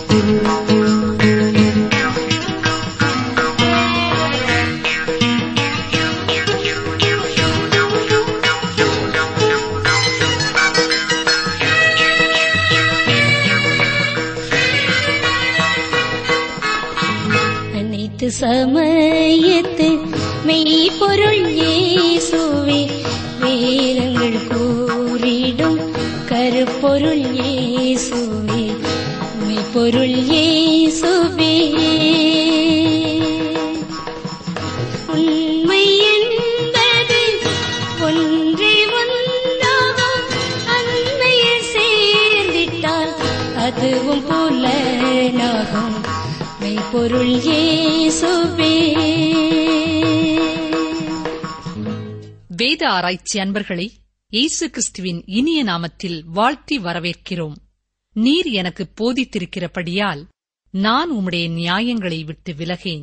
சமயத்து மெய்ப்பொருள் இயேசுவே, வேதங்கள் கூறிடும் கருப்பொருள் இயேசுவே, மெய்ப்பொருள் இயேசுவே. உண்மை என்பது ஒன்றே ஒன்றாகும், அண்மையில் சேர்ந்திட்டால் அதுவும் புலனாகும், மெய்ப்பொருள் இயேசுவே. வேத ஆராய்ச்சி அன்பர்களை இயேசு கிறிஸ்துவின் இனிய நாமத்தில் வாழ்த்தி வரவேற்கிறோம். நீர் எனக்கு போதித்திருக்கிறபடியால் நான் உம்முடைய நியாயங்களை விட்டு விலகேன்.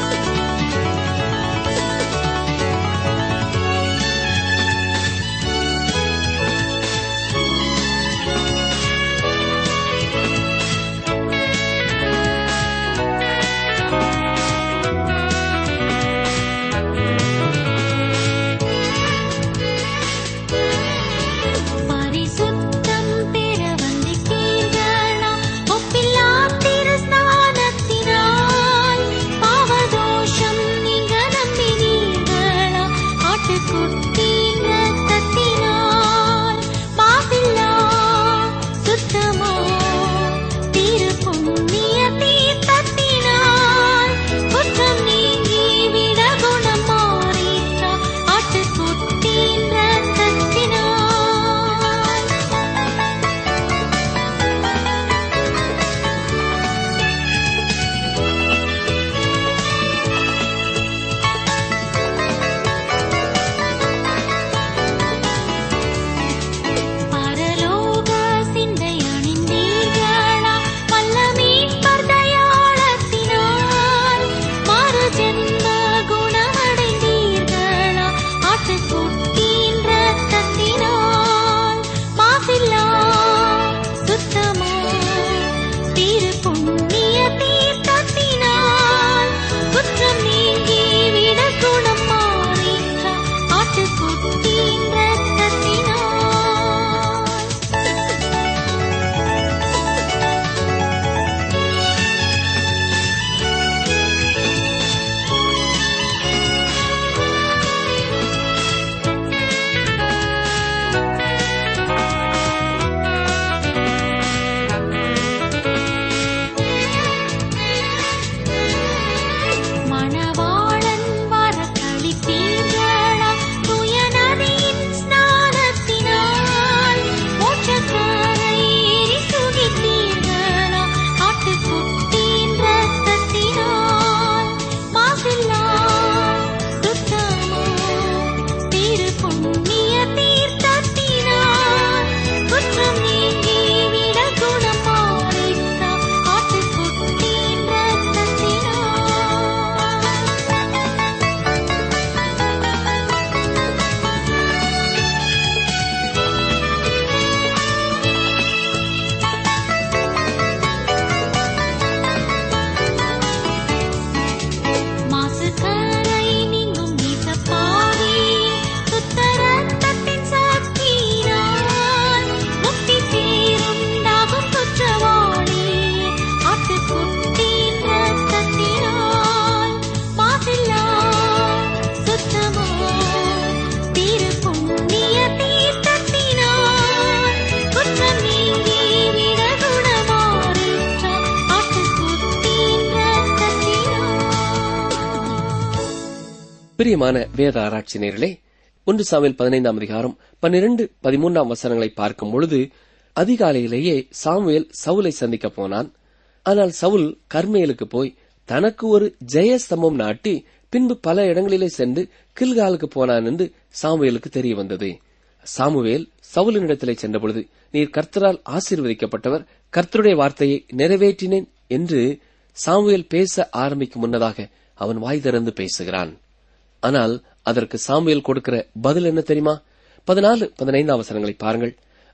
பிரியமான வேத ஆராய்ச்சி நேயர்களே, 1 சாமுவேல் 15ஆம் அதிகாரம் 12, 13ஆம் வசனங்களை பார்க்கும் பொழுது, அதிகாலையிலேயே சாமுவேல் சவுலை சந்திக்க போனான். ஆனால் சவுல் கர்மேலுக்கு போய் தனக்கு ஒரு ஜெயஸ்தம்பம் நாட்டி பின்பு பல இடங்களிலே சென்று கில்காலுக்கு போனான் என்று சாமுவேலுக்கு தெரிய வந்தது. சாமுவேல் சவுலினிடத்திலே சென்றபொழுது, நீர் கர்த்தரால் ஆசீர்வதிக்கப்பட்டவர், கர்த்தருடைய வார்த்தையை நிறைவேற்றினேன் என்று சாமுவேல் பேச ஆரம்பிக்கும் முன்னதாக அவன் வாய் திறந்து பேசுகிறான். ஆனால் அதற்கு சாமுவேல் கொடுக்கிற பதில் என்ன தெரியுமா? 14, 15ஆம் வசனங்களை பாருங்கள்.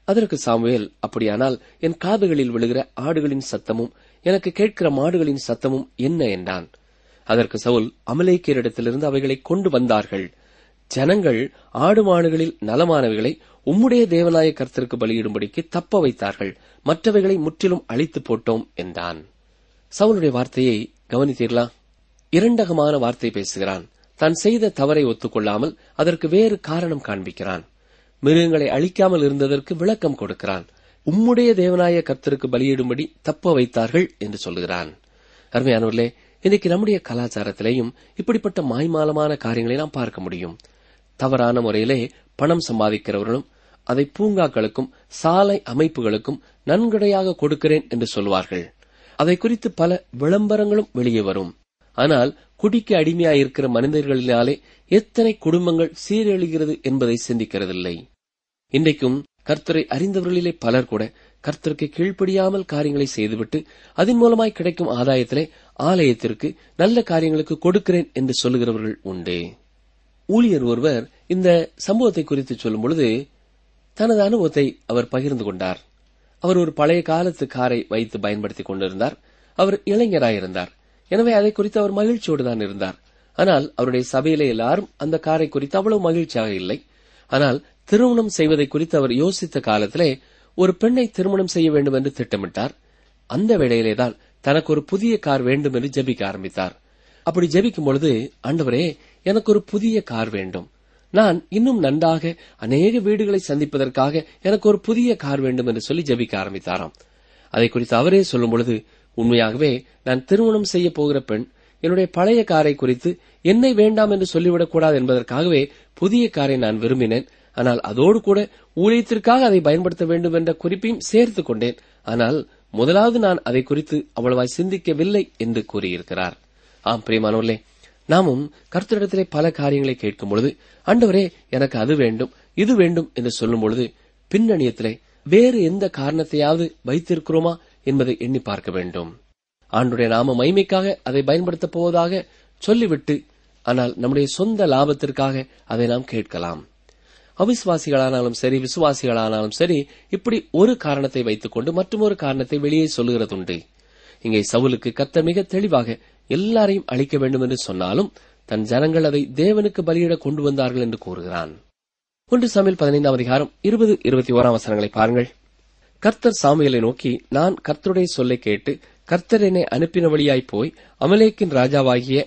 அதற்கு சாமுவேல், அப்படியானால் என் காதுகளில் விழுகிற ஆடுகளின் சத்தமும் எனக்கு கேட்கிற மாடுகளின் சத்தமும் என்ன என்றான். அதற்கு சவுல், அமலேக்கியரிடத்திலிருந்து அவைகளை கொண்டு வந்தார்கள். ஜனங்கள் ஆடு மாடுகளில் நலமானவைகளை உம்முடைய தேவனாய கர்த்தருக்கு பலியிடும்படிக்கு தப்ப வைத்தார்கள், மற்றவைகளை முற்றிலும் அழித்து போட்டோம் என்றான். சவுலுடைய வார்த்தையை கவனித்தீர்களா? இரண்டகமான வார்த்தை பேசுகிறான். தான் செய்த தவறை ஒத்துக்கொள்ளாமல் அதற்கு வேறு காரணம் காண்பிக்கிறான். மிருகங்களை அழிக்காமல் இருந்ததற்கு விளக்கம் கொடுக்கிறான். உம்முடைய தேவனாய கர்த்தருக்கு பலியிடும்படி தப்ப வைத்தார்கள் என்று சொல்லுகிறான். அருமையானவர்களே, இன்றைக்கு நம்முடைய கலாச்சாரத்திலேயும் இப்படிப்பட்ட மாய்மாலமான காரியங்களை நாம் பார்க்க முடியும். தவறான முறையிலே பணம் சம்பாதிக்கிறவர்களும் அதை பூங்காக்களுக்கும் சாலை அமைப்புகளுக்கும் நன்கொடையாக கொடுக்கிறேன் என்று சொல்வார்கள். அதை குறித்து பல விளம்பரங்களும் வெளியே வரும். ஆனால் குடிக்கு அடிமையாயிருக்கிற மனிதர்களினாலே எத்தனை குடும்பங்கள் சீரழிகிறது என்பதை சிந்திக்கிறதில்லை. இன்றைக்கும் கர்த்தரை அறிந்தவர்களிலே பலர் கூட கர்த்தருக்கு கீழ்ப்படியாமல் காரியங்களை செய்துவிட்டு அதன் மூலமாய் கிடைக்கும் ஆதாயத்திலே ஆலயத்திற்கு நல்ல காரியங்களுக்கு கொடுக்கிறேன் என்று சொல்லுகிறவர்கள் உண்டு. ஊழியர் ஒருவர் இந்த சம்பவத்தை குறித்து சொல்லும் பொழுது தனது அனுபவத்தை அவர் பகிர்ந்து கொண்டார். அவர் ஒரு பழைய காலத்து காரை வைத்து பயன்படுத்திக் கொண்டிருந்தார். அவர் இளைஞராயிருந்தார். எனவே அதை குறித்து அவர் மகிழ்ச்சியோடு தான் இருந்தார். ஆனால் அவருடைய சபையிலே எல்லாரும் அந்த காரை குறித்து அவ்வளவு மகிழ்ச்சியாக இல்லை. ஆனால் திருமணம் செய்வதை குறித்து அவர் யோசித்த காலத்திலே ஒரு பெண்ணை திருமணம் செய்ய வேண்டும் என்று திட்டமிட்டார். அந்த வேளையிலேதான் தனக்கு ஒரு புதிய கார் வேண்டும் என்று ஜெபிக்க ஆரம்பித்தார். அப்படி ஜெபிக்கும் பொழுது, ஆண்டவரே, எனக்கு ஒரு புதிய கார் வேண்டும், நான் இன்னும் நன்றாக அநேக வீடுகளை சந்திப்பதற்காக எனக்கு ஒரு புதிய கார் வேண்டும் என்று சொல்லி ஜெபிக்க ஆரம்பித்தாராம். அதை குறித்து அவரே சொல்லும் பொழுது, உண்மையாகவே நான் திருமணம் செய்ய போகிற பெண் என்னுடைய பழைய காரை குறித்து என்னை வேண்டாம் என்று சொல்லிவிடக்கூடாது என்பதற்காகவே புதிய காரை நான் விரும்பினேன். ஆனால் அதோடு கூட ஊழியத்திற்காக அதை பயன்படுத்த வேண்டும் என்ற குறிப்பையும் சேர்த்துக் கொண்டேன். ஆனால் முதலாவது நான் அதை குறித்து அவ்வளவாய் சிந்திக்கவில்லை என்று கூறியிருக்கிறார். ஆம் பிரியமானவர்களே, நாமும் கர்த்தரிடத்திலே பல காரியங்களை கேட்கும் பொழுது, ஆண்டவரே எனக்கு அது வேண்டும் இது வேண்டும் என்று சொல்லும் பொழுது பின்னணியத்திலே வேறு எந்த காரணத்தையாவது வைத்திருக்கிறோமா என்பதை எண்ணி பார்க்க வேண்டும். ஆண்டுடைய நாம மகிமைக்காக அதை பயன்படுத்தப் போவதாக சொல்லிவிட்டு, ஆனால் நம்முடைய சொந்த லாபத்திற்காக அதை நாம் கேட்கலாம். அவிசுவாசிகளானாலும் சரி, விசுவாசிகளானாலும் சரி, இப்படி ஒரு காரணத்தை வைத்துக் கொண்டு மற்றொரு காரணத்தை வெளியே சொல்லுகிறதுண்டு. இங்கே சவுலுக்கு கர்த்தர் மிக தெளிவாக எல்லாரையும் அழிக்க வேண்டும் என்று சொன்னாலும் தன் ஜனங்கள் அதை தேவனுக்கு பலியிட கொண்டு வந்தார்கள் என்று கூறுகிறான். 1 சாமுவேல் 15 20-21 வசனங்களை பாருங்கள். கர்த்தர் சாமுவேலை நோக்கி, நான் கர்த்தருடைய சொல்லை கேட்டு கர்த்தர் என்னை அனுப்பின வழியாய் போய் அமலேக்கின் ராஜாவாகிய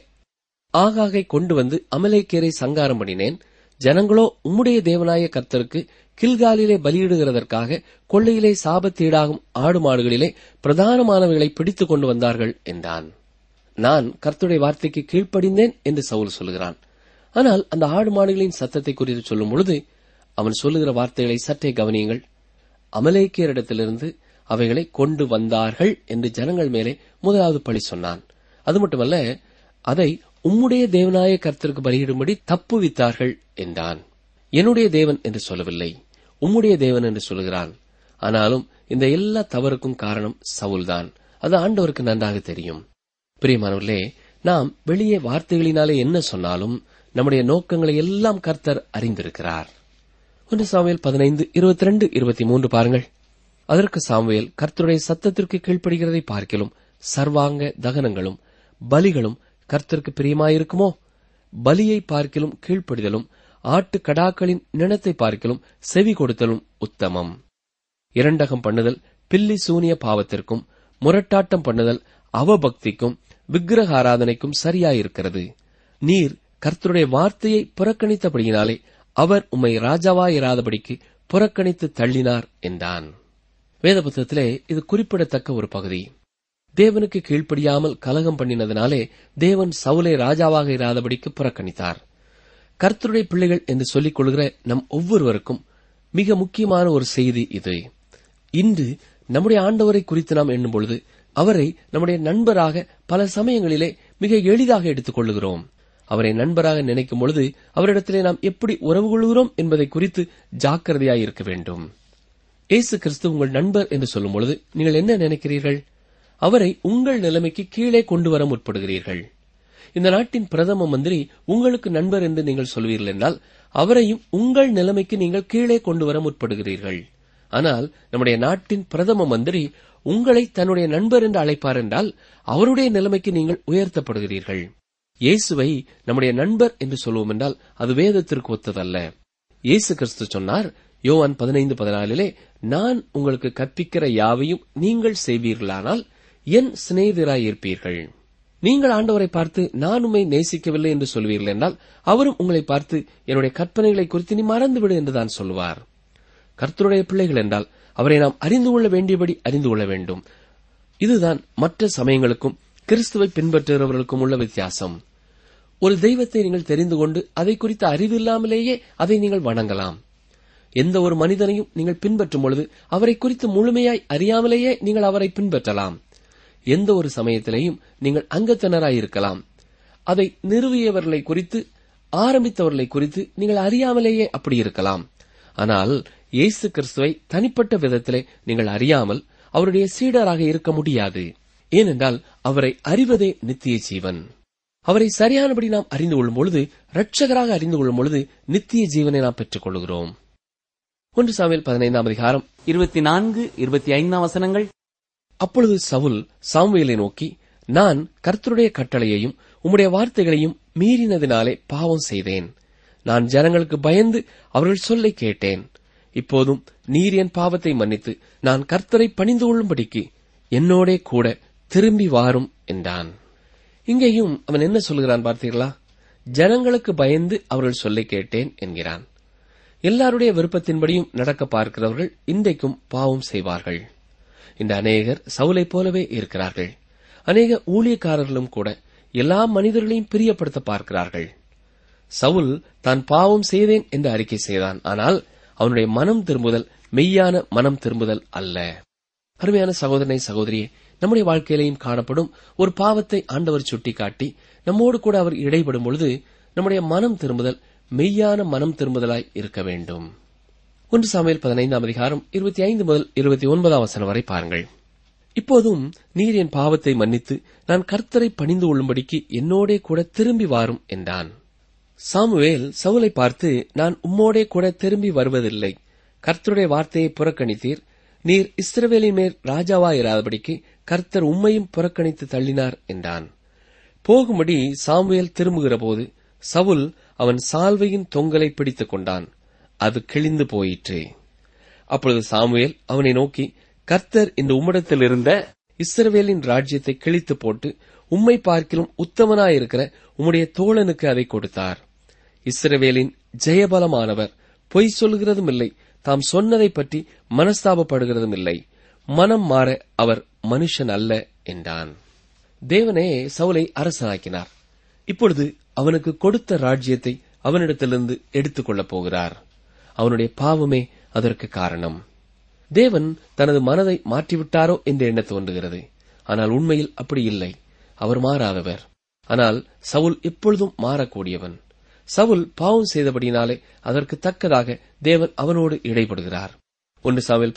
ஆகாகை கொண்டு வந்து அமலேக்கியரை சங்காரம் பண்ணினேன். ஜனங்களோ உம்முடைய தேவனாய கர்த்தருக்கு கில்காலிலே பலியிடுகிறதற்காக கொள்ளையிலே சாபத்தீடாகும் ஆடு மாடுகளிலே பிரதானமானவைகளை பிடித்துக் கொண்டு வந்தார்கள் என்றான். நான் கர்த்தருடைய வார்த்தைக்கு கீழ்ப்படிந்தேன் என்று சவுல் சொல்லுகிறான். ஆனால் அந்த ஆடு மாடுகளின் சத்தத்தை குறித்து சொல்லும் பொழுது அவன் சொல்லுகிற வார்த்தைகளை சற்றே கவனியுங்கள். அமலேக்கியரிடத்திலிருந்து அவைகளை கொண்டு வந்தார்கள் என்று ஜனங்கள் மேலே முதலாவது பழி சொன்னான். அது மட்டுமல்ல, அதை உம்முடைய தேவனாய கர்த்தருக்கு பலியிடும்படி தப்புவித்தார்கள் என்றான். என்னுடைய தேவன் என்று சொல்லவில்லை, உம்முடைய தேவன் என்று சொல்லுகிறான். ஆனாலும் இந்த எல்லா தவறுக்கும் காரணம் சவுல்தான். அது ஆண்டவருக்கு நன்றாக தெரியும். பிரியமானவர்களே, நாம் வெளியே வார்த்தைகளினாலே என்ன சொன்னாலும் நம்முடைய நோக்கங்களை எல்லாம் கர்த்தர் அறிந்திருக்கிறார். 1 சாமுவேல் 15:22-23 பாருங்கள். அதற்கு சாமுவேல், கர்த்தருடைய சத்தத்திற்கு கீழ்ப்படுகிறதை பார்க்கிலும் சர்வாங்க தகனங்களும் பலிகளும் கர்த்தருக்கு பிரியமாயிருக்குமோ? பலியை பார்க்கிலும் கீழ்ப்படிதலும் ஆட்டு கடாக்களின் நினத்தை பார்க்கிலும் செவி கொடுத்தலும் உத்தமம். இரண்டகம் பண்ணுதல் பில்லி சூனிய பாவத்திற்கும் முரட்டாட்டம் பண்ணுதல் அவபக்திக்கும் விக்கிரக ஆராதனைக்கும் சரியாயிருக்கிறது. நீர் கர்த்தருடைய வார்த்தையை புறக்கணித்தபடியினாலே அவர் உம்மை ராஜாவாயிராதபடிக்கு புறக்கணித்து தள்ளினார் என்றான். வேத புத்தகத்திலே இது குறிப்பிடத்தக்க ஒரு பகுதி. தேவனுக்கு கீழ்ப்படியாமல் கலகம் பண்ணினதினாலே தேவன் சவுலை ராஜாவாக இராதபடிக்கு புறக்கணித்தார். கர்த்தருடைய பிள்ளைகள் என்று சொல்லிக் கொள்கிற நம் ஒவ்வொருவருக்கும் மிக முக்கியமான ஒரு செய்தி இது. இன்று நம்முடைய ஆண்டவரை குறித்து நாம் எண்ணும் பொழுது அவரை நம்முடைய நண்பராக பல சமயங்களிலே மிக எளிதாக எடுத்துக் கொள்ளுகிறோம். அவரை நண்பராக நினைக்கும் பொழுது அவரிடத்திலே நாம் எப்படி உறவு கொள்கிறோம் என்பதை குறித்து ஜாக்கிரதையாயிருக்க வேண்டும். இயேசு கிறிஸ்து உங்கள் நண்பர் என்று சொல்லும் பொழுது நீங்கள் என்ன நினைக்கிறீர்கள்? அவரை உங்கள் நிலைமைக்கு கீழே கொண்டு வர முற்படுகிறீர்கள். இந்த நாட்டின் பிரதம மந்திரி உங்களுக்கு நண்பர் என்று நீங்கள் சொல்வீர்கள் என்றால் அவரையும் உங்கள் நிலைமைக்கு நீங்கள் கீழே கொண்டு வர முற்படுகிறீர்கள். ஆனால் நம்முடைய நாட்டின் பிரதம மந்திரி உங்களை தன்னுடைய நண்பர் என்று அழைப்பார் என்றால் அவருடைய நிலைமைக்கு நீங்கள் உயர்த்தப்படுகிறீர்கள். இயேசுவை நம்முடைய நண்பர் என்று சொல்வோம் என்றால் அது வேதத்திற்கு ஒத்ததல்ல. இயேசு கிறிஸ்து சொன்னார் யோவான் 15:14, நான் உங்களுக்கு கற்பிக்கிற யாவையும் நீங்கள் செய்வீர்களானால் என் சிநேகிதராயிருப்பீர்கள். நீங்கள் ஆண்டவரை பார்த்து நான் உம்மை நேசிக்கவில்லை என்று சொல்வீர்கள் என்றால் அவரும் உங்களை பார்த்து என்னுடைய கற்பனைகளை குறித்து நீ மறந்துவிடு என்றுதான் சொல்வார். கர்த்தருடைய பிள்ளைகள் என்றால் அவரை நாம் அறிந்து கொள்ள வேண்டியபடி அறிந்து கொள்ள வேண்டும். இதுதான் மற்ற சமயங்களுக்கும் கிறிஸ்துவை பின்பற்றுகிறவர்களுக்கும் உள்ள வித்தியாசம். ஒரு தெய்வத்தை நீங்கள் தெரிந்து கொண்டு அதை குறித்த அறிவில்லாமலேயே அதை நீங்கள் வணங்கலாம். எந்த ஒரு மனிதனையும் நீங்கள் பின்பற்றும் பொழுது அவரை குறித்து முழுமையாய் அறியாமலேயே நீங்கள் அவரை பின்பற்றலாம். எந்த ஒரு சமயத்திலேயும் நீங்கள் அங்கத்தினராயிருக்கலாம். அதை நிறுவியவர்களை குறித்து, ஆரம்பித்தவர்களை குறித்து நீங்கள் அறியாமலேயே அப்படி இருக்கலாம். ஆனால் இயேசு கிறிஸ்துவை தனிப்பட்ட விதத்திலே நீங்கள் அறியாமல் அவருடைய சீடராக இருக்க முடியாது. ஏனென்றால் அவரை அறிவதே நித்திய ஜீவன். அவரை சரியானபடி நாம் அறிந்து கொள்ளும் பொழுது, இரட்சகராக அறிந்து கொள்ளும் பொழுது நித்திய ஜீவனை நாம் பெற்றுக் கொள்கிறோம். 1 சாமுவேல் 15 24-25 அப்பொழுது சவுல் சாமுவேலை நோக்கி, நான் கர்த்தருடைய கட்டளையையும் உம்முடைய வார்த்தைகளையும் மீறினதினாலே பாவம் செய்தேன். நான் ஜனங்களுக்கு பயந்து அவர்கள் சொல்லை கேட்டேன். இப்போதும் நீர் என் பாவத்தை மன்னித்து நான் கர்த்தரை பணிந்து கொள்ளும்படிக்கு என்னோடே கூட திரும்பி வாரும் என்றான். இங்கேயும் அவன் என்ன சொல்கிறான் பார்த்தீர்களா? ஜனங்களுக்கு பயந்து அவர்கள் சொல்லை கேட்டேன் என்கிறான். எல்லாருடைய விருப்பத்தின்படியும் நடக்க பார்க்கிறவர்கள் இன்றைக்கும் பாவம் செய்வார்கள். இந்த அநேகர் சவுலைப் போலவே இருக்கிறார்கள். அநேக ஊழியக்காரர்களும் கூட எல்லா மனிதர்களையும் பிரியப்படுத்த பார்க்கிறார்கள். சவுல் தான் பாவம் செய்தேன் என்று அறிக்கை செய்தான். ஆனால் அவனுடைய மனம் திரும்புதல் மெய்யான மனம் திரும்புதல் அல்ல. அருமையான சகோதரனை சகோதரியே, நம்முடைய வாழ்க்கையிலையும் காணப்படும் ஒரு பாவத்தை ஆண்டவர் சுட்டிக்காட்டி நம்மோடு கூட அவர் இடைபடும் பொழுது நம்முடைய மனம் திரும்புதல் மெய்யான மனம் திரும்புதலாய் இருக்க வேண்டும். 1 சாமுவேல் 15 25-29 வரை பாருங்கள். இப்போதும் நீர் என் பாவத்தை மன்னித்து நான் கர்த்தரை பணிந்து கொள்ளும்படிக்கு என்னோடே கூட திரும்பி வாரும் என்றான். சாமுவேல் சவுலை பார்த்து, நான் உம்மோடே கூட திரும்பி வருவதில்லை. கர்த்தருடைய வார்த்தையை புறக்கணித்தீர். நீர் இஸ்ரவேலின் மேல் ராஜாவாயிராதபடிக்கு கர்த்தர் உம்மையும் புறக்கணித்து தள்ளினார் என்றான். போகும்படி சாமுவேல் திரும்புகிற போது சவுல் அவன் சால்வையின் தொங்கலை பிடித்துக் கொண்டான். அது கிழிந்து போயிற்று. அப்பொழுது சாமுவேல் அவனை நோக்கி, கர்த்தர் இந்த உம்மிடத்தில் இருந்த இஸ்ரவேலின் ராஜ்யத்தை கிழித்து போட்டு உம்மை பார்க்கிலும் உத்தமனாயிருக்கிற உம்முடைய தோழனுக்கு அதை கொடுத்தார். இஸ்ரவேலின் ஜெயபலமானவர் பொய் சொல்கிறதும் இல்லை, தாம் சொன்னதை பற்றி மனஸ்தாபப்படுகிறதும் இல்லை. மனம் மாற அவர் மனுஷன் அல்ல என்றான். தேவனே சவுலை அரசனாக்கினார். இப்பொழுது அவனுக்கு கொடுத்த ராஜ்யத்தை அவனிடத்திலிருந்து எடுத்துக் கொள்ளப் போகிறார். அவனுடைய பாவமே அதற்கு காரணம். தேவன் தனது மனதை மாற்றிவிட்டாரோ என்று எண்ண தோன்றுகிறது. ஆனால் உண்மையில் அப்படி இல்லை. அவர் மாறாதவர். ஆனால் சவுல் எப்பொழுதும் மாறக்கூடியவன். சவுல் பாவம் செய்தபடியினாலே அதற்கு தக்கதாக தேவன் அவனோடு இடைபடுகிறார். 1 சாமுவேல்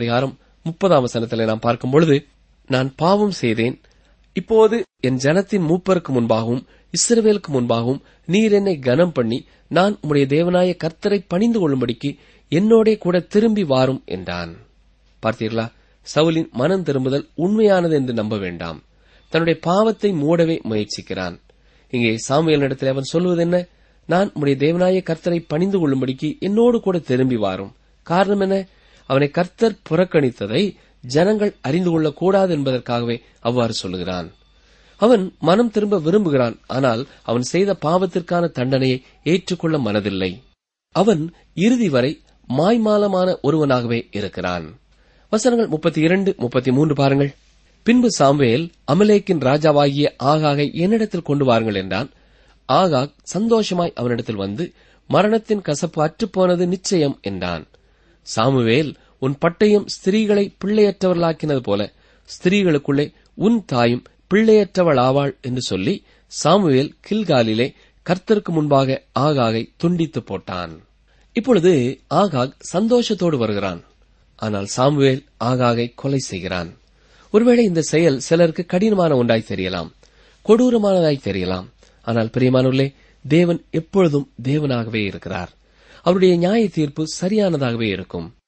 15 நாம் பார்க்கும் பொழுது, நான் பாவம் செய்தேன். இப்போது என் ஜனத்தின் மூப்பருக்கு முன்பாகவும் இஸ்ரவேலுக்கு முன்பாகவும் நீர் என்னை கனம் பண்ணி நான் உம்முடைய தேவனாய கர்த்தரை பணிந்து கொள்ளும்படிக்கு என்னோடே கூட திரும்பி வாரும் என்றான். பார்த்தீர்களா? சவுலின் மனம் திரும்புதல் உண்மையானது என்று நம்ப வேண்டாம். தன்னுடைய பாவத்தை மூடவே முயற்சிக்கிறான். இங்கே சாமுவேலினிடத்தில் அவன் சொல்வது என்ன? நான் உம்முடைய தேவனாய கர்த்தரை பணிந்து கொள்ளும்படிக்கு என்னோடு கூட திரும்பி வாரும். காரணம் என்ன? அவனை கர்த்தர் புறக்கணித்ததை ஜனங்கள் அறிந்து கொள்ளக்கூடாது என்பதற்காகவே அவ்வாறு சொல்லுகிறான். அவன் மனம் திரும்ப விரும்புகிறான். ஆனால் அவன் செய்த பாவத்திற்கான தண்டனையை ஏற்றுக்கொள்ள மனதில்லை. அவன் இறுதி வரை மாய்மாலமான ஒருவனாகவே இருக்கிறான். வசனங்கள் 32-33 பாருங்கள். பின்பு சாமுவேல் அமலேக்கின் ராஜாவாகிய ஆகாகை என்னிடத்தில் கொண்டு வாருங்கள் என்றான். ஆகாக் சந்தோஷமாய் அவனிடத்தில் வந்து, மரணத்தின் கசப்பு அற்றுப்போனது நிச்சயம் என்றான். சாமுவேல், உன் பட்டயம் ஸ்திரீகளை பிள்ளையற்றவர்களாக்கினது போல ஸ்திரீகளுக்குள்ளே உன் தாயும் பிள்ளையற்றவள் ஆவாள் என்று சொல்லி சாமுவேல் கில்காலிலே கர்த்தருக்கு முன்பாக ஆகாகை துண்டித்து போட்டான். இப்பொழுது ஆகாக் சந்தோஷத்தோடு வருகிறான். ஆனால் சாமுவேல் ஆகாகை கொலை செய்கிறான். ஒருவேளை இந்த செயல் சிலருக்கு கடினமான ஒன்றாய் தெரியலாம், கொடூரமானதாய் தெரியலாம். ஆனால் பிரியமானவர்களே, தேவன் எப்பொழுதும் தேவனாகவே இருக்கிறார். அவருடைய நியாய தீர்ப்பு சரியானதாகவே இருக்கும்.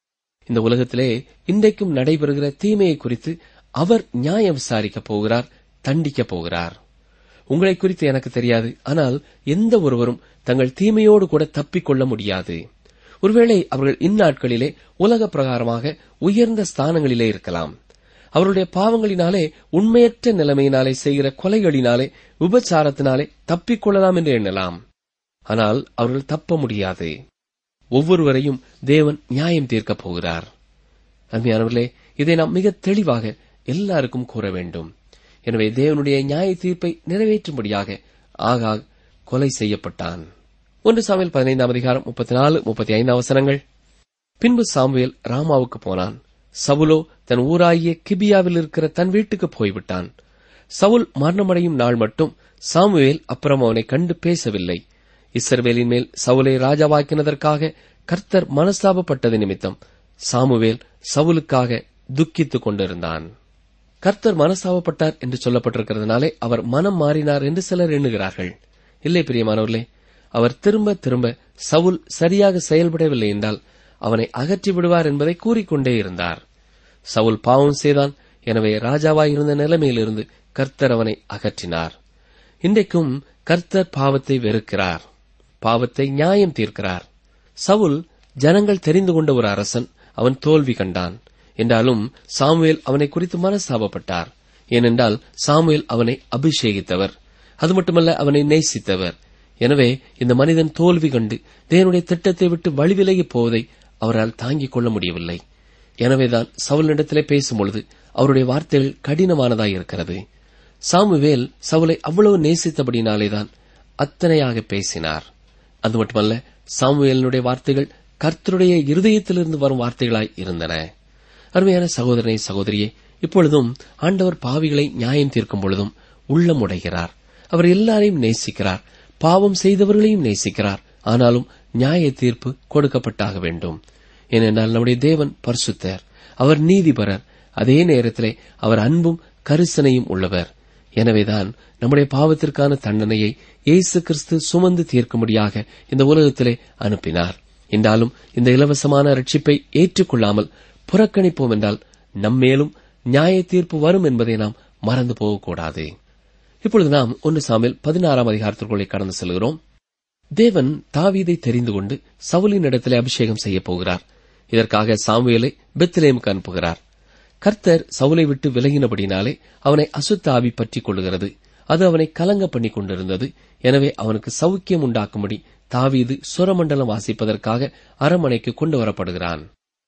இந்த உலகத்திலே இன்றைக்கும் நடைபெறுகிற தீமையை குறித்து அவர் நியாயம் விசாரிக்கப் போகிறார், தண்டிக்கப் போகிறார். உங்களை குறித்து எனக்கு தெரியாது, ஆனால் எந்த ஒருவரும் தங்கள் தீமையோடு கூட தப்பிக்கொள்ள முடியாது. ஒருவேளை அவர்கள் இந்நாட்களிலே உலக பிரகாரமாக உயர்ந்த ஸ்தானங்களிலே இருக்கலாம். அவருடைய பாவங்களினாலே, உண்மையற்ற நிலைமையினாலே செய்கிற கொலைகளினாலே, விபச்சாரத்தினாலே தப்பிக்கொள்ளலாம் என்று எண்ணலாம். ஆனால் அவர்கள் தப்ப முடியாது. ஒவ்வொருவரையும் தேவன் நியாயம் தீர்க்கப் போகிறார். அருமையானவர்களே, இதை நாம் மிக தெளிவாக எல்லாருக்கும் கூற வேண்டும். எனவே தேவனுடைய நியாய தீர்ப்பை நிறைவேற்றும்படியாக ஆகாக் கொலை செய்யப்பட்டான். 1 சாமுவேல் 15 அதிகாரம் 34-35 வசனங்கள். பின்பு சாமுவேல் ராமாவுக்கு போனான். சவுலோ தன் ஊராகிய கிபியாவில் இருக்கிற தன் வீட்டுக்கு போய்விட்டான். சவுல் மரணமடையும் நாள் மட்டும் சாமுவேல் அப்புறம் அவனை கண்டு பேசவில்லை. இஸ்ரவேலின் மேல் சவுலை ராஜாவாக்கினதற்காக கர்த்தர் மனஸ்தாபப்பட்டது நிமித்தம் சாமுவேல் சவுலுக்காக துக்கித்துக் கொண்டிருந்தான். கர்த்தர் மனஸ்தாபப்பட்டார் என்று சொல்லப்பட்டிருக்கிறதுனாலே அவர் மனம் மாறினார் என்று சிலர் எண்ணுகிறார்கள். இல்லை பிரியமானவர்களே, அவர் திரும்ப திரும்ப சவுல் சரியாக செயல்படவில்லை என்றால் அவனை அகற்றி விடுவார் என்பதை கூறிக்கொண்டே இருந்தார். சவுல் பாவம் செய்தான். எனவே ராஜாவாயிருந்த நிலைமையிலிருந்து கர்த்தர் அவனை அகற்றினார். இன்றைக்கும் கர்த்தர் பாவத்தை வெறுக்கிறார், பாவத்தை நியாயம் தீர்க்கிறார். சவுல் ஜனங்கள் தெரிந்து கொண்ட ஒரு அரசன். அவன் தோல்வி கண்டான். என்றாலும் சாமுவேல் அவனை குறித்து மனஸ்தாபப்பட்டார். ஏனென்றால் சாமுவேல் அவனை அபிஷேகித்தவர், அது மட்டுமல்ல அவனை நேசித்தவர். எனவே இந்த மனிதன் தோல்வி கண்டு தேவனுடைய திட்டத்தை விட்டு வழிவிலகி போவதை அவரால் தாங்கிக் கொள்ள முடியவில்லை. எனவேதான் சவுலினிடத்திலே பேசும்பொழுது அவருடைய வார்த்தைகள் கடினமானதாயிருக்கிறது. சாமுவேல் சவுலை அவ்வளவு நேசித்தபடினாலேதான் அத்தனையாக பேசினார். அது மட்டுமல்ல, சாமுவேலினுடைய வார்த்தைகள் கர்த்தருடைய இருதயத்திலிருந்து வரும் வார்த்தைகளாய் இருந்தன. அருமையான சகோதரனை, சகோதரியே, இப்பொழுதும் ஆண்டவர் பாவிகளை நியாயம் தீர்க்கும் பொழுதும் உள்ளம் உடைகிறார். அவர் எல்லாரையும் நேசிக்கிறார், பாவம் செய்தவர்களையும் நேசிக்கிறார். ஆனாலும் நியாய தீர்ப்பு கொடுக்கப்பட்டாக வேண்டும். ஏனென்றால் நம்முடைய தேவன் பரிசுத்தர், அவர் நீதிபரர். அதே நேரத்திலே அவர் அன்பும் கரிசனையும் உள்ளவர். எனவேதான் நம்முடைய பாவத்திற்கான தண்டனையை இயேசு கிறிஸ்து சுமந்து தீர்க்கும்படியாக இந்த உலகத்திலே அனுப்பினார். என்றாலும் இந்த இலவசமான ரட்சிப்பை ஏற்றுக்கொள்ளாமல் புறக்கணிப்போம் என்றால் நம்மேலும் நியாய தீர்ப்பு வரும் என்பதை நாம் மறந்து போகக்கூடாது. இப்பொழுது நாம் 1 சாமுவேல் 16 அதிகாரத்திற்குள்ளே கடந்து செல்கிறோம். தேவன் தாவீதை தெரிந்து கொண்டு சவுலின் இடத்திலே அபிஷேகம் செய்யப் போகிறார். இதற்காக சாமுவேலை பெத்லெகேமுக்கு அனுப்புகிறார். கர்த்தர் சவுலை விட்டு விலகினபடினாலே அவனை அசுத்த ஆவி பற்றிக் கொள்ளுகிறது. அது அவனை கலங்க பண்ணிக் கொண்டிருந்தது. எனவே அவனுக்கு சௌக்கியம் உண்டாக்கும்படி தாவீது சுரமண்டலம் வாசிப்பதற்காக அரண்மனைக்கு கொண்டு வரப்படுகிறான்.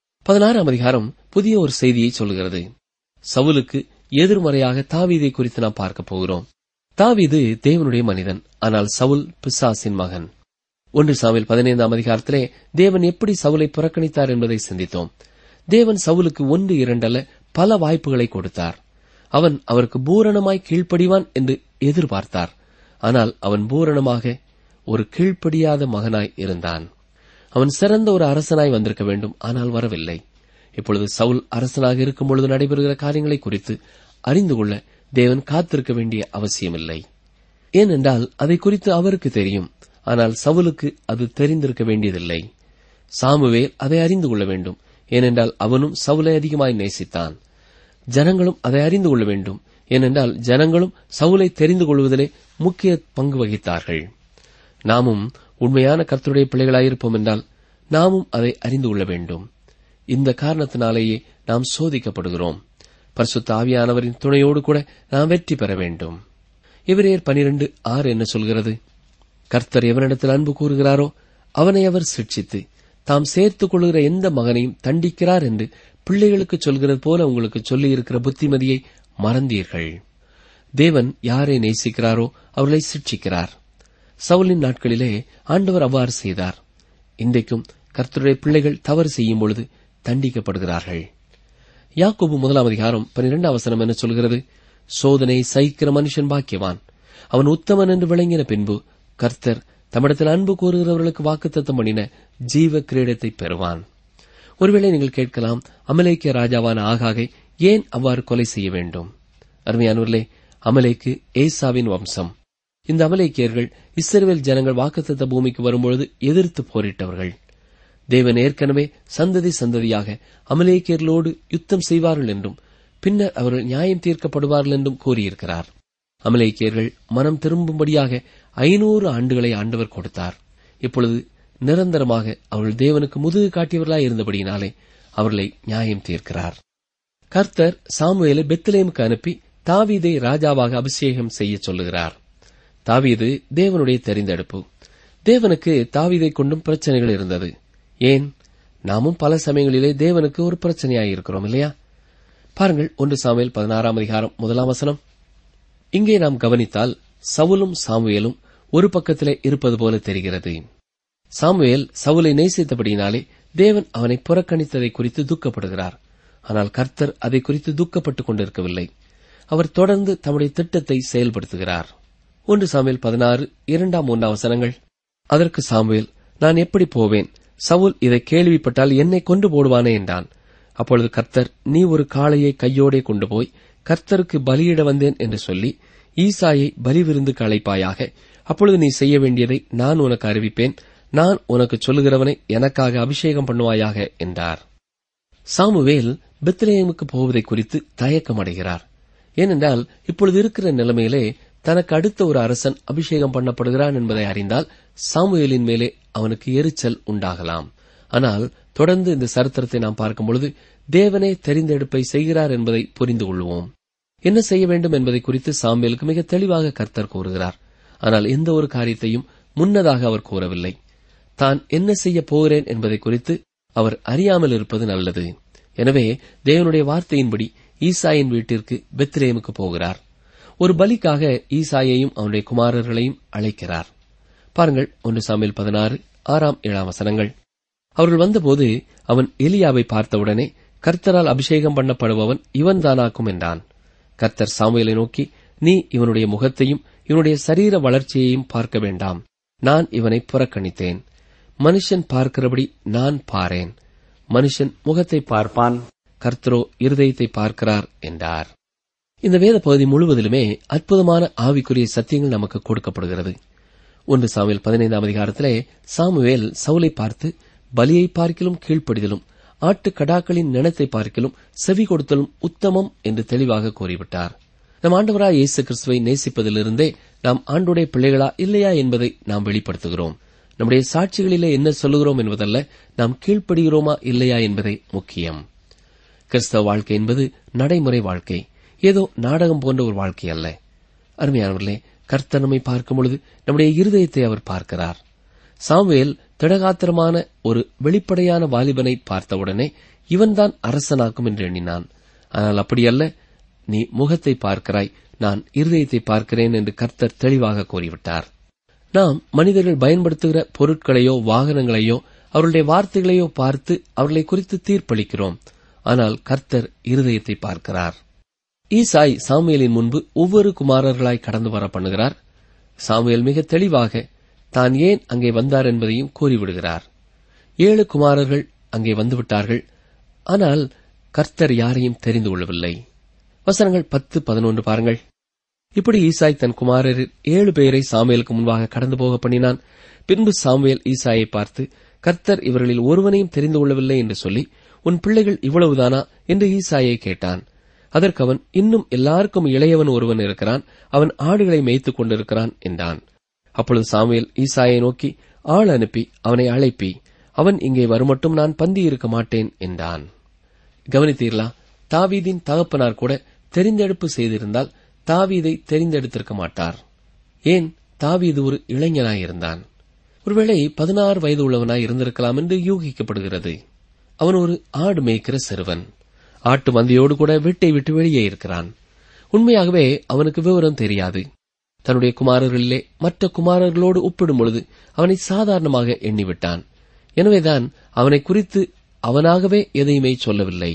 16 அதிகாரம் புதிய ஒரு செய்தியை சொல்கிறது. சவுலுக்கு எதிர்மறையாக தாவீதை குறித்து நாம் பார்க்க போகிறோம். தாவீது தேவனுடைய மனிதன், ஆனால் சவுல் பிசாசின் மகன். 1 சாமுவேல் 15 அதிகாரத்திலே தேவன் எப்படி சவுலை புறக்கணித்தார் என்பதை சிந்தித்தோம். தேவன் சவுலுக்கு 1, 2 அல்ல பல வாய்ப்புகளை கொடுத்தார். அவன் அவருக்கு பூரணமாய் கீழ்ப்படிவான் என்று எதிர்பார்த்தார். ஆனால் அவன் பூரணமாக ஒரு கீழ்ப்படியாத மகனாய் இருந்தான். அவன் சிறந்த ஒரு அரசனாய் வந்திருக்க வேண்டும், ஆனால் வரவில்லை. இப்பொழுது சவுல் அரசனாக இருக்கும் பொழுது நடைபெறுகிற காரியங்களை குறித்து அறிந்து கொள்ள தேவன் காத்திருக்க வேண்டிய அவசியமில்லை. ஏனென்றால் அதை குறித்து அவருக்கு தெரியும். ஆனால் சவுலுக்கு அது தெரிந்திருக்க வேண்டியதில்லை. சாமுவேல் அதை அறிந்து கொள்ள வேண்டும். ஏனென்றால் அவனும் சவுலை அதிகமாய் நேசித்தான். ஜனங்களும் அதை அறிந்து கொள்ள வேண்டும். ஏனென்றால் ஜனங்களும் சவுலை தெரிந்து கொள்வதிலே முக்கிய பங்கு வகித்தார்கள். நாமும் உண்மையான கர்த்தருடைய பிள்ளைகளாயிருப்போம் என்றால் நாமும் அதை அறிந்து கொள்ள வேண்டும். இந்த காரணத்தினாலேயே நாம் சோதிக்கப்படுகிறோம். பரிசுத்த ஆவியானவரின் துணையோடு கூட நாம் வெற்றி பெற வேண்டும். எபிரெயர் 12:6 என்ன சொல்கிறது? கர்த்தர் எவனிடத்தில் அன்பு கூறுகிறாரோ அவனை அவர் சிட்சித்து தாம் சேர்த்துக் கொள்கிற எந்த மகனையும் தண்டிக்கிறார் என்று பிள்ளைகளுக்கு சொல்கிறது போல உங்களுக்கு சொல்லியிருக்கிற புத்திமதியை மறந்தீர்கள். தேவன் யாரை நேசிக்கிறாரோ அவர்களை சிட்சிக்கிறார். சவுலின் நாட்களிலே ஆண்டவர் அவ்வாறு செய்தார். இன்றைக்கும் கர்த்தருடைய பிள்ளைகள் தவறு செய்யும் பொழுது தண்டிக்கப்படுகிறார்கள். யாக்கோபு 1 அதிகாரம் 12 என்ன சொல்கிறது? சோதனை சகிக்கிற மனுஷன் பாக்கியவான், அவன் உத்தமன் என்று விளங்கின பின்பு கர்த்தர் தம்மிடத்தில் அன்பு கூறுகிறவர்களுக்கு வாக்குத்தத்தம் பண்ணின ஜீவ கிரீடத்தை பெறுவான். ஒருவேளை நீங்கள் கேட்கலாம், அமலேக்கிய ராஜாவான ஆகாகை ஏன் அவ்வாறு கொலை செய்ய வேண்டும்? அருமையானவர்களே, அமலேக்கு ஏசாவின் வம்சம். இந்த அமலேக்கியர்கள் இஸ்ரவேல் ஜனங்கள் வாக்குத்தத்த பூமிக்கு வரும்பொழுது எதிர்த்து போரிட்டவர்கள். தேவன் ஏற்கனவே சந்ததி சந்ததியாக அமலேக்கியர்களோடு யுத்தம் செய்வார்கள் என்றும் பின்னர் அவர்கள் நியாயம் தீர்க்கப்படுவார்கள் என்றும் கூறியிருக்கிறார். அமலேக்கியர்கள் மனம் திரும்பும்படியாக 500 ஆண்டுகளை ஆண்டவர் கொடுத்தார். இப்பொழுது நிரந்தரமாக அவர்கள் தேவனுக்கு முதுகு காட்டியவர்களாய் இருந்தபடியினாலே அவர்களை நியாயம் தீர்க்கிறார். கர்த்தர் சாமுவேலை பெத்லெகேமுக்கு அனுப்பி தாவீதை ராஜாவாக அபிஷேகம் செய்ய சொல்லுகிறார். தாவீது தேவனுடைய தெரிந்தெடுப்பு. தேவனுக்கு தாவீதை கொண்டும் பிரச்சனைகள் இருந்தது. ஏன்? நாமும் பல சமயங்களிலே தேவனுக்கு ஒரு பிரச்சனையாயிருக்கிறோம் இல்லையா? பாருங்கள், 1 சாமுவேல் 16ஆம் அதிகாரம் 1ஆம் வசனம். இங்கே நாம் கவனித்தால் சவுலும் சாமுவேலும் ஒரு பக்கத்திலே இருப்பது போல தெரிகிறது. சாமுவேல் சவுலை நேசித்தபடியினாலே தேவன் அவனை புறக்கணித்ததை குறித்து துக்கப்படுகிறார். ஆனால் கர்த்தர் அதை குறித்து துக்கப்பட்டுக் கொண்டிருக்கவில்லை. அவர் தொடர்ந்து தம்முடைய திட்டத்தை செயல்படுத்துகிறார். 1 சாமுவேல் 16 2ஆம் 3ஆம் வசனங்கள். அதற்கு சாமுவேல், நான் எப்படி போவேன்? சவுல் இதை கேள்விப்பட்டால் என்னை கொண்டு போடுவானே என்றான். அப்பொழுது கர்த்தர், நீ ஒரு காளையை கையோடே கொண்டு போய் கர்த்தருக்கு பலியிட வந்தேன் என்று சொல்லி ஈசாயை பலி விருந்துக்கு அழைப்பாயாக. அப்பொழுது நீ செய்ய வேண்டியதை நான் உனக்கு அறிவிப்பேன். நான் உனக்கு சொல்லுகிறவனை எனக்காக அபிஷேகம் பண்ணுவாயாக என்றார். சாமுவேல் பெத்லெகேமுக்கு போவதை குறித்து தயக்கம் அடைகிறார். ஏனென்றால் இப்பொழுது இருக்கிற நிலைமையிலே தனக்கு அடுத்த ஒரு அரசன் அபிஷேகம் பண்ணப்படுகிறான் என்பதை அறிந்தால் சாமுவேலின் மேலே அவனுக்கு எரிச்சல் உண்டாகலாம். ஆனால் தொடர்ந்து இந்த சரித்திரத்தை நாம் பார்க்கும்பொழுது தேவனே தெரிந்தெடுப்பை செய்கிறார் என்பதை புரிந்து கொள்வோம். என்ன செய்ய வேண்டும் என்பதை குறித்து சாமுவேலுக்கு மிக தெளிவாக கர்த்தர் கூறுகிறார். ஆனால் எந்த ஒரு காரியத்தையும் முன்னதாக அவர் கூறவில்லை. தான் என்ன செய்ய போகிறேன் என்பதை குறித்து அவர் அறியாமல் இருப்பது நல்லது. எனவே தேவனுடைய வார்த்தையின்படி ஈசாயின் வீட்டிற்கு பெத்லெகேமுக்கு போகிறார். ஒரு பலிக்காக ஈசாயையும் அவனுடைய குமாரர்களையும் அழைக்கிறார். பாருங்கள், 1 சாமுவேல் 16 6ஆம் 7ஆம் வசனங்கள். அவர்கள் வந்தபோது அவன் எலியாவை பார்த்தவுடனே, கர்த்தரால் அபிஷேகம் பண்ணப்படுபவன் இவன் தானாக்கும் என்றான். கர்த்தர் சாமுவேலை நோக்கி, நீ இவனுடைய முகத்தையும் இவனுடைய சரீர வளர்ச்சியையும் பார்க்க வேண்டாம். நான் இவனை புறக்கணித்தேன். மனுஷன் பார்க்கிறபடி நான் பாரேன். மனுஷன் முகத்தை பார்ப்பான், கர்த்தரோ இருதயத்தை பார்க்கிறார் என்றார். இந்த வேத பகுதி முழுவதிலுமே அற்புதமான ஆவிக்குரிய சத்தியங்கள் நமக்கு கொடுக்கப்படுகிறது. 1 சாமுவேல் 15ஆம் அதிகாரத்திலே சாமுவேல் சவுலை பார்த்து, பலியை பார்க்கிலும் கீழ்ப்படிதலும் ஆட்டுக்கடாக்களின் நினத்தை பார்க்கிலும் செவி கொடுத்தலும் உத்தமம் என்று தெளிவாக கூறிவிட்டார். நம் ஆண்டவராய் இயேசு கிறிஸ்துவை நேசிப்பதிலிருந்தே நாம் ஆண்டுடைய பிள்ளைகளா இல்லையா என்பதை நாம் வெளிப்படுத்துகிறோம். நம்முடைய சாட்சிகளிலே என்ன சொல்லுகிறோம் என்பதல்ல, நாம் கீழ்ப்படுகிறோமா இல்லையா என்பதே முக்கியம். கிறிஸ்தவ வாழ்க்கை என்பது நடைமுறை வாழ்க்கை, ஏதோ நாடகம் போன்ற ஒரு வாழ்க்கை அல்ல. அருமையானவர்களே, கர்த்தர் நம்மை பார்க்கும் பொழுது நம்முடைய இருதயத்தை அவர் பார்க்கிறார். சாமுவேல் திடகாத்திரமான ஒரு வெளிப்படையான வாலிபனை பார்த்தவுடனே இவன்தான் அரசனாக்கும் என்று எண்ணினான். ஆனால் அப்படியல்ல, நீ முகத்தை பார்க்கிறாய், நான் இருதயத்தை பார்க்கிறேன் என்று கர்த்தர் தெளிவாக கூறிவிட்டார். நாம் மனிதர்கள் பயன்படுத்துகிற பொருட்களையோ வாகனங்களையோ அவருடைய வார்த்தைகளையோ பார்த்து அவர்களை குறித்து தீர்ப்பளிக்கிறோம். ஆனால் கர்த்தர் இருதயத்தை பார்க்கிறார். ஈசாய் சாமுவேலின் முன்பு ஒவ்வொரு குமாரர்களாய் கடந்து வர பண்ணுகிறார். சாமுவேல் மிக தெளிவாக தான் ஏன் அங்கே வந்தார் என்பதையும் கூறிவிடுகிறார். 7 குமாரர்கள் அங்கே வந்துவிட்டார்கள். ஆனால் கர்த்தர் யாரையும் தெரிந்து கொள்ளவில்லை. வசனங்கள் 10, 11 பாருங்கள். இப்படி ஈசாய் தன் குமாரரில் 7 பேரை சாமுவேலுக்கு முன்பாக கடந்து போக பண்ணினான். பின்பு சாமுவேல் ஈசாயை பார்த்து, கர்த்தர் இவர்களில் ஒருவனையும் தெரிந்து கொள்ளவில்லை என்று சொல்லி, உன் பிள்ளைகள் இவ்வளவுதானா என்று ஈசாயை கேட்டான். அதற்கு அவன், இன்னும் எல்லாருக்கும் இளையவன் ஒருவன் இருக்கிறான், அவன் ஆடுகளை மேய்த்துக் கொண்டிருக்கிறான் என்றான். அப்பொழுது சாமுவேல் ஈசாயை நோக்கி, ஆள் அனுப்பி அவனை அழைப்பி, அவன் இங்கே வருமட்டும் நான் பந்தி இருக்க மாட்டேன் என்றான். கவனித்தீர்களா? தாவீதின் தகப்பனார் கூட தெரிந்தெடுப்பு செய்திருந்தால் தாவீதை தெரிந்தெடுத்திருக்க மாட்டார். ஏன்? தாவீது ஒரு இளைஞனாயிருந்தான். ஒருவேளை 16 வயது உள்ளவனாய் இருந்திருக்கலாம் என்று யூகிக்கப்படுகிறது. அவன் ஒரு ஆடு மேய்க்கிற சிறுவன். ஆட்டு மந்தையோடு கூட வீட்டை விட்டு வெளியே இருக்கிறான். உண்மையாகவே அவனுக்கு விவரம் தெரியாது. தன்னுடைய குமாரர்களிலே மற்ற குமாரர்களோடு ஒப்பிடும் பொழுது அவனை சாதாரணமாக எண்ணிவிட்டான். எனவேதான் அவனை குறித்து அவனாகவே எதையுமே சொல்லவில்லை.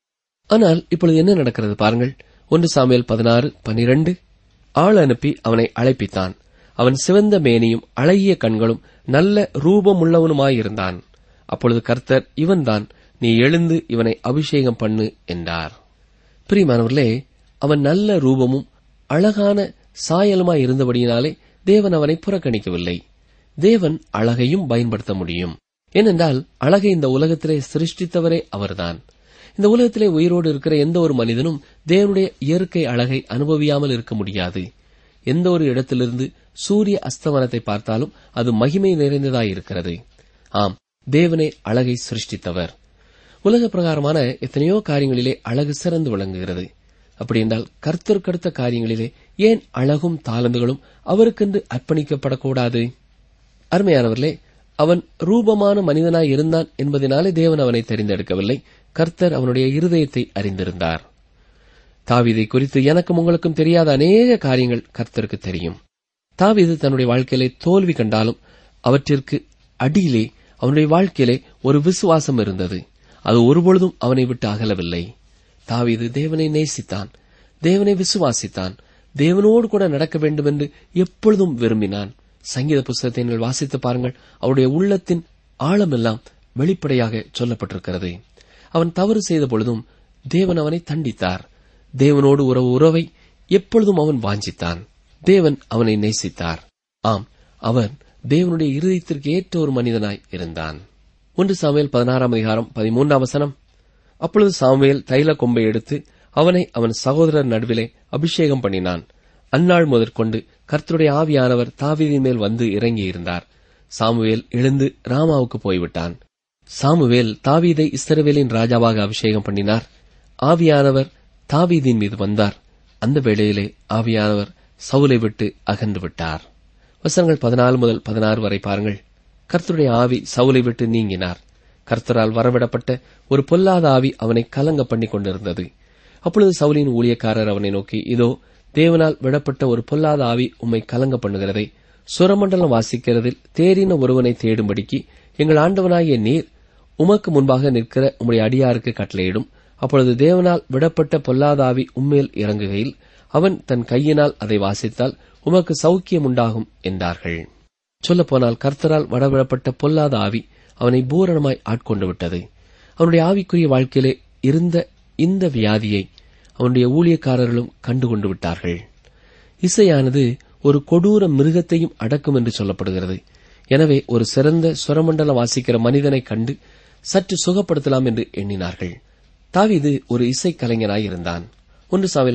ஆனால் இப்பொழுது என்ன நடக்கிறது பாருங்கள். 1 சாமுவேல் 16, 12. ஆள் அனுப்பி அவனை அழைப்பித்தான். அவன் சிவந்த மேனியும் அழகிய கண்களும் நல்ல ரூபமுள்ளவனுமாயிருந்தான். அப்பொழுது கர்த்தர், இவன்தான், நீ எழுந்து இவனை அபிஷேகம் பண்ணு என்றார். பிரியமானவர்களே, அவன் நல்ல ரூபமும் அழகான சாயலுமாய் இருந்தபடியினாலே தேவன் அவனை புறக்கணிக்கவில்லை. தேவன் அழகையும் பயன்படுத்த முடியும். ஏனென்றால் அழகை இந்த உலகத்திலே சிருஷ்டித்தவரே அவர்தான். இந்த உலகத்திலே உயிரோடு இருக்கிற எந்த ஒரு மனிதனும் தேவனுடைய இயற்கை அழகை அனுபவியாமல் இருக்க முடியாது. எந்த ஒரு இடத்திலிருந்து சூரிய அஸ்தமனத்தை பார்த்தாலும் அது மகிமை நிறைந்ததாயிருக்கிறது. ஆம், தேவனே அழகை சிருஷ்டித்தவர். உலக பிரகாரமான எத்தனையோ காரியங்களிலே அழகு சிறந்து விளங்குகிறது. அப்படி என்றால் கர்த்தருக்கடுத்த காரியங்களிலே ஏன் அழகும் தாளந்துகளும் அவருக்கென்று அர்ப்பணிக்கப்படக்கூடாது? அருமையானவர்களே, அவன் ரூபமான மனிதனாய் இருந்தான் என்பதனாலே தேவன் அவனை தெரிந்தெடுக்கவில்லை. கர்த்தர் அவனுடைய இருதயத்தை அறிந்திருந்தார். தாவீதை குறித்து எனக்கும் உங்களுக்கும் தெரியாத அநேக காரியங்கள் கர்த்தருக்கு தெரியும். தாவீது தன்னுடைய வாழ்க்கையிலே தோல்வி கண்டாலும் அவற்றிற்கு அடியிலே அவனுடைய வாழ்க்கையிலே ஒரு விசுவாசம் இருந்தது. அது ஒருபொழுதும் அவனை விட்டு அகலவில்லை. தாவீது தேவனை நேசித்தான், தேவனை விசுவாசித்தான், தேவனோடு கூட நடக்க வேண்டும் என்று எப்பொழுதும் விரும்பினான். சங்கீத புஸ்தகத்தை நீங்கள் வாசித்து பாருங்கள், அவருடைய உள்ளத்தின் ஆழமெல்லாம் வெளிப்படையாக சொல்லப்பட்டிருக்கிறது. அவன் தவறு செய்த பொழுதும் தேவன் அவனை தண்டித்தார். தேவனோடு உறவை எப்பொழுதும் அவன் வாஞ்சித்தான். தேவன் அவனை நேசித்தார். ஆம், அவன் தேவனுடைய இருதயத்திற்கு ஏற்ற ஒரு மனிதனாய் இருந்தான். 1 சாமுவேல் 16:13. அப்பொழுது சாமுவேல் தைல கொம்பை எடுத்து அவனை அவன் சகோதரர் நடுவிலே அபிஷேகம் பண்ணினான். அந்நாள் முதற்கொண்டு கர்த்தருடைய ஆவியானவர் தாவீதின் மேல் வந்து இறங்கியிருந்தார். சாமுவேல் எழுந்து ராமாவுக்கு போய்விட்டான். சாமுவேல் தாவீதை இஸ்ரவேலின் ராஜாவாக அபிஷேகம் பண்ணினார். ஆவியானவர் தாவீதின் மீது வந்தார். அந்த வேளையிலே ஆவியானவர் சவுலை விட்டு அகன்று விட்டார். வசனங்கள் 14-16 வரை பாருங்கள். கர்த்தருடைய ஆவி சவுலை விட்டு நீங்கினார். கர்த்தரால் வரவிடப்பட்ட ஒரு பொல்லாத ஆவி அவனை கலங்க பண்ணி கொண்டிருந்தது. அப்பொழுது சவுலின் ஊழியக்காரர் அவனை நோக்கி, இதோ தேவனால் விடப்பட்ட ஒரு பொல்லாத ஆவி உம்மை கலங்க பண்ணுகிறதை, சுரமண்டலம் வாசிக்கிறதில் தேறின ஒருவனை தேடும்படிக்கு எங்கள் ஆண்டவனாகிய நீர் உமக்கு முன்பாக நிற்கிற உம்முடைய அடியாருக்கு கட்டளையிடும். அப்பொழுது தேவனால் விடப்பட்ட பொல்லாத ஆவி உம்மேல் இறங்குகையில் அவன் தன் கையினால் அதை வாசித்தால் உமக்கு சௌக்கியம் உண்டாகும் என்றார்கள். சொல்லப்போனால் கர்த்தரால் வரவிடப்பட்ட பொல்லாத ஆவி அவனை பூரணமாய் ஆட்கொண்டு விட்டது. அவனுடைய ஆவிக்குரிய வாழ்க்கையிலே இருந்த இந்த வியாதியை அவனுடைய ஊழியக்காரர்களும் கண்டுகொண்டு விட்டார்கள். இசையானது ஒரு கொடூர மிருகத்தையும் அடக்கும் என்று சொல்லப்படுகிறது. எனவே ஒரு சிறந்த சுரமண்டலம் வாசிக்கிற மனிதனை கண்டு சற்று சுகப்படுத்தலாம் என்று எண்ணினார்கள். தாவீது ஒரு இசை கலைஞனாய் இருந்தான். 1 சாமுவேல்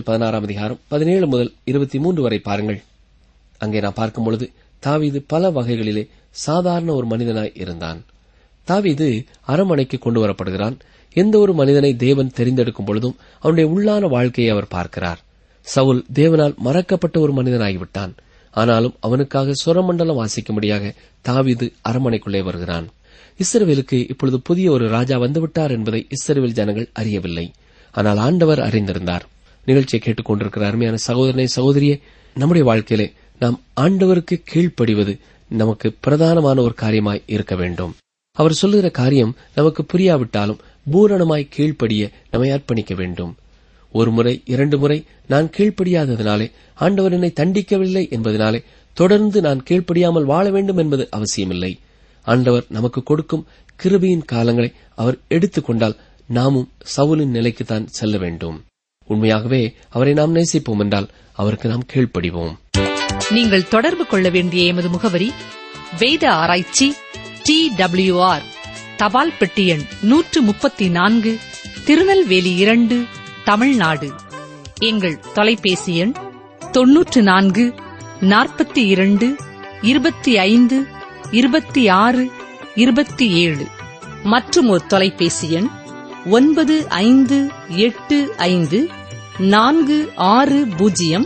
16:17-23 வரை பாருங்கள். அங்கே நாம் பார்க்கும்பொழுது தாவீது பல வகைகளிலே சாதாரண ஒரு மனிதனாய் இருந்தான். தாவீது அரண்மனைக்கு கொண்டு வரப்படுகிறான். எந்த ஒரு மனிதனை தேவன் தெரிந்தெடுக்கும் பொழுதும் அவனுடைய உள்ளான வாழ்க்கையை அவர் பார்க்கிறார். சவுல் தேவனால் மறக்கப்பட்ட ஒரு மனிதனாகிவிட்டான். ஆனாலும் அவனுக்காக சுரமண்டலம் வாசிக்கும்படியாக தாவீது அரண்மனைக்குள்ளே வருகிறான். இஸ்ரவேலுக்கு இப்பொழுது புதிய ஒரு ராஜா வந்துவிட்டார் என்பதை இஸ்ரவேல் ஜனங்கள் அறியவில்லை. ஆனால் ஆண்டவர் அறிந்திருந்தார். நிகழ்ச்சியை கேட்டுக் கொண்டிருக்கிற அருமையான சகோதரனை சகோதரியே, நம்முடைய வாழ்க்கையிலே நாம் ஆண்டவருக்கு கீழ்ப்படிவது நமக்கு பிரதானமான ஒரு காரியமாய் இருக்க வேண்டும். அவர் சொல்லுகிற காரியம் நமக்கு புரியாவிட்டாலும் பூரணமாய் கீழ்ப்படிய நம்மை அர்ப்பணிக்க வேண்டும். ஒரு முறை 2 முறை நான் கீழ்ப்படியாததினாலே ஆண்டவர் என்னை தண்டிக்கவில்லை என்பதனாலே தொடர்ந்து நான் கீழ்ப்படியாமல் வாழ வேண்டும் என்பது அவசியமில்லை. ஆண்டவர் நமக்கு கொடுக்கும் கிருபையின் காலங்களை அவர் எடுத்துக்கொண்டால் நாமும் சவுலின் நிலைக்குத்தான் செல்ல வேண்டும். உண்மையாகவே அவரை நாம் நேசிப்போம் என்றால் அவருக்கு நாம் கீழ்ப்படிவோம். நீங்கள் தொடர்பு கொள்ள வேண்டிய எமது முகவரி வேத ஆராய்ச்சி TWR தபால் பெட்டி எண் 134 திருநெல்வேலி 2 தமிழ்நாடு. எங்கள் தொலைபேசி எண் 94 42 25 26 27 மற்றும் ஒரு தொலைபேசி எண் 9585 460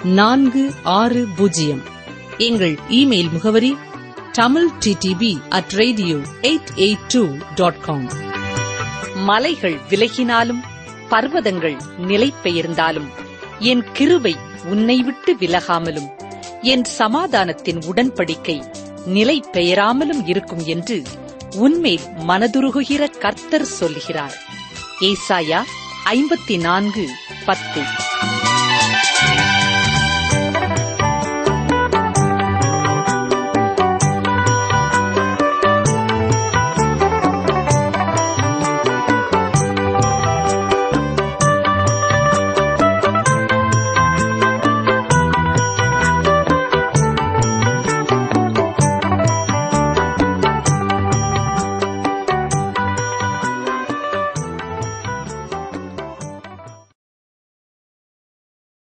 460. எங்கள் இமெயில் முகவரி tamilttb@radio882.com. மலைகள் விலகினாலும் பர்வதங்கள் நிலை பெயர்ந்தாலும் என் கிருபை உன்னை விட்டு விலகாமலும் என் சமாதானத்தின் உடன்படிக்கை நிலை பெயராமலும் இருக்கும் என்று உன்மேல் மனதுருகுகிற கர்த்தர் சொல்கிறார். ஏசாயா 54:10.